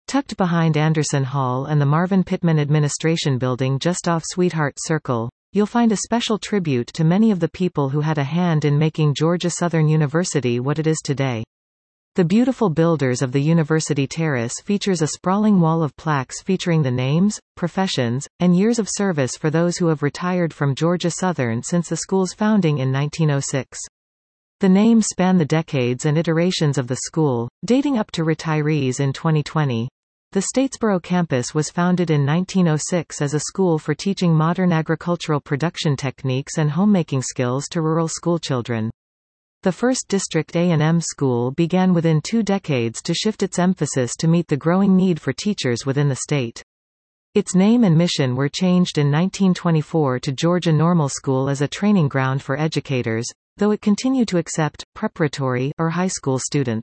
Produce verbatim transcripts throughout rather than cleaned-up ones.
Tucked behind Anderson Hall and the Marvin Pittman Administration Building just off Sweetheart Circle, you'll find a special tribute to many of the people who had a hand in making Georgia Southern University what it is today. The beautiful builders of the University Terrace features a sprawling wall of plaques featuring the names, professions, and years of service for those who have retired from Georgia Southern since the school's founding in nineteen oh six. The names span the decades and iterations of the school, dating up to retirees in twenty twenty. The Statesboro campus was founded in nineteen oh six as a school for teaching modern agricultural production techniques and homemaking skills to rural schoolchildren. The first District A and M school began within two decades to shift its emphasis to meet the growing need for teachers within the state. Its name and mission were changed in nineteen twenty-four to Georgia Normal School as a training ground for educators, though it continued to accept preparatory or high school students.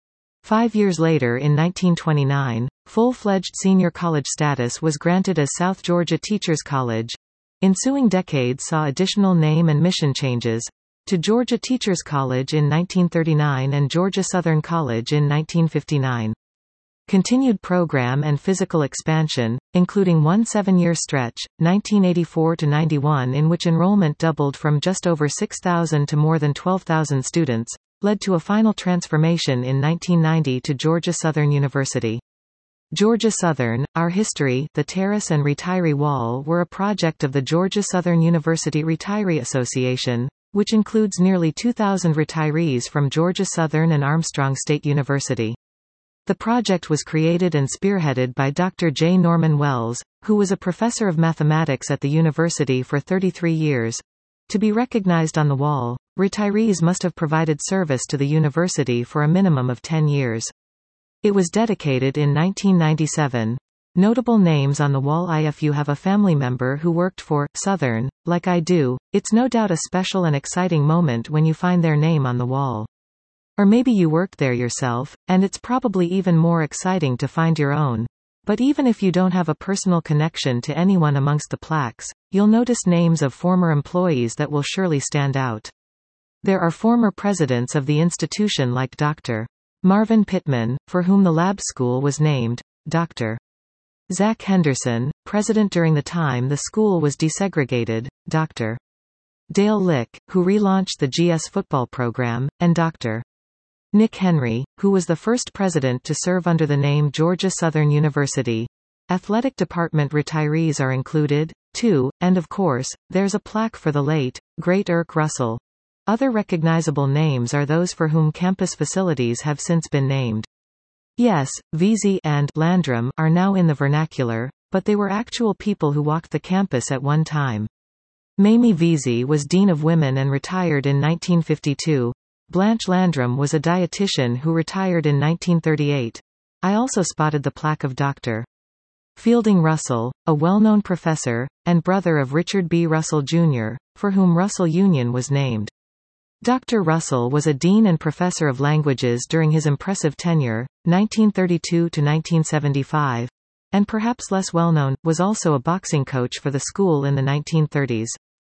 Five years later in nineteen twenty-nine, full-fledged senior college status was granted as South Georgia Teachers College. Ensuing decades saw additional name and mission changes, to Georgia Teachers College in nineteen thirty-nine and Georgia Southern College in nineteen fifty-nine. Continued program and physical expansion, including one seven-year stretch, nineteen eighty-four to ninety-one, in which enrollment doubled from just over six thousand to more than twelve thousand students, led to a final transformation in nineteen ninety to Georgia Southern University. Georgia Southern, Our History, the Terrace and Retiree Wall were a project of the Georgia Southern University Retiree Association, which includes nearly two thousand retirees from Georgia Southern and Armstrong State University. The project was created and spearheaded by Doctor J. Norman Wells, who was a professor of mathematics at the university for thirty-three years. To be recognized on the wall, retirees must have provided service to the university for a minimum of ten years. It was dedicated in nineteen ninety-seven. Notable names on the wall. If you have a family member who worked for Southern, like I do, it's no doubt a special and exciting moment when you find their name on the wall. Or maybe you worked there yourself, and it's probably even more exciting to find your own. But even if you don't have a personal connection to anyone amongst the plaques, you'll notice names of former employees that will surely stand out. There are former presidents of the institution like Doctor Marvin Pittman, for whom the lab school was named, Doctor Zach Henderson, president during the time the school was desegregated, Doctor Dale Lick, who relaunched the G S football program, and Doctor Nick Henry, who was the first president to serve under the name Georgia Southern University. Athletic department retirees are included, too, and of course, there's a plaque for the late, great Irk Russell. Other recognizable names are those for whom campus facilities have since been named. Yes, Vesey and Landrum are now in the vernacular, but they were actual people who walked the campus at one time. Mamie Vesey was Dean of Women and retired in nineteen fifty-two. Blanche Landrum was a dietitian who retired in nineteen thirty-eight. I also spotted the plaque of Doctor Fielding Russell, a well-known professor, and brother of Richard B. Russell Junior, for whom Russell Union was named. Doctor Russell was a dean and professor of languages during his impressive tenure, nineteen thirty-two to nineteen seventy-five, and perhaps less well-known, was also a boxing coach for the school in the nineteen thirties.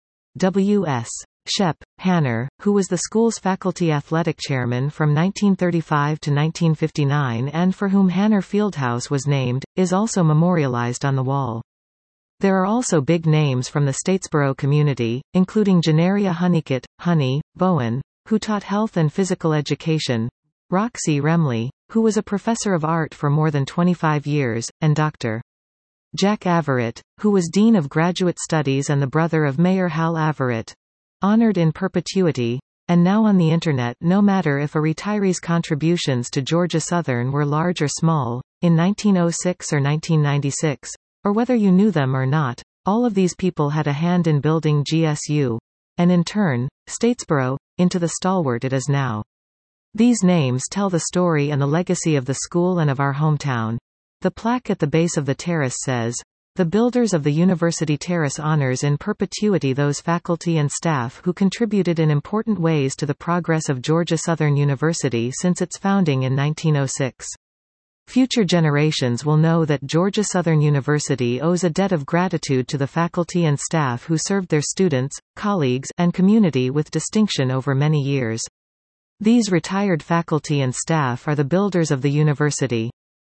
W S Shep Hanner, who was the school's faculty athletic chairman from nineteen thirty-five to nineteen fifty-nine and for whom Hanner Fieldhouse was named, is also memorialized on the wall. There are also big names from the Statesboro community, including Janeria Honeycutt, Honey, Bowen, who taught health and physical education, Roxy Remley, who was a professor of art for more than twenty-five years, and Doctor Jack Averett, who was Dean of Graduate Studies and the brother of Mayor Hal Averett. Honored in perpetuity, and now on the Internet. No matter if a retiree's contributions to Georgia Southern were large or small, in nineteen oh six or nineteen ninety-six, or whether you knew them or not, all of these people had a hand in building G S U, and in turn, Statesboro, into the stalwart it is now. These names tell the story and the legacy of the school and of our hometown. The plaque at the base of the terrace says, "The builders of the University Terrace honors in perpetuity those faculty and staff who contributed in important ways to the progress of Georgia Southern University since its founding in nineteen oh six. Future generations will know that Georgia Southern University owes a debt of gratitude to the faculty and staff who served their students, colleagues, and community with distinction over many years. These retired faculty and staff are the builders of the university.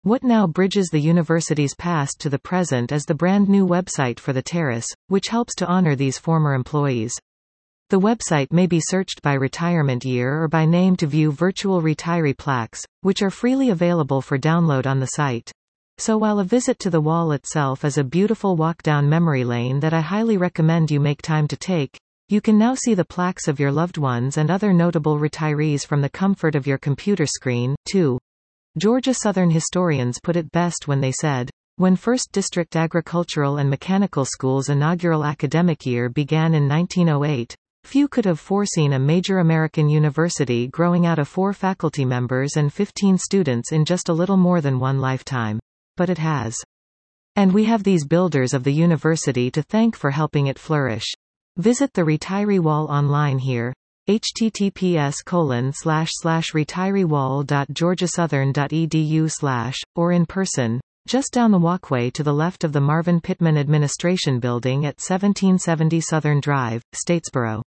What now bridges the university's past to the present is the brand new website for the terrace, which helps to honor these former employees. The website may be searched by retirement year or by name to view virtual retiree plaques, which are freely available for download on the site. So while a visit to the wall itself is a beautiful walk down memory lane that I highly recommend you make time to take, you can now see the plaques of your loved ones and other notable retirees from the comfort of your computer screen, too. Georgia Southern historians put it best when they said, when First District Agricultural and Mechanical School's inaugural academic year began in nineteen oh eight, few could have foreseen a major American university growing out of four faculty members and fifteen students in just a little more than one lifetime. But it has. And we have these builders of the university to thank for helping it flourish. Visit the retiree wall online here. https colon slash slash retireewall.georgiasouthern.edu slash, or in person, just down the walkway to the left of the Marvin Pittman Administration Building at seventeen seventy Southern Drive, Statesboro.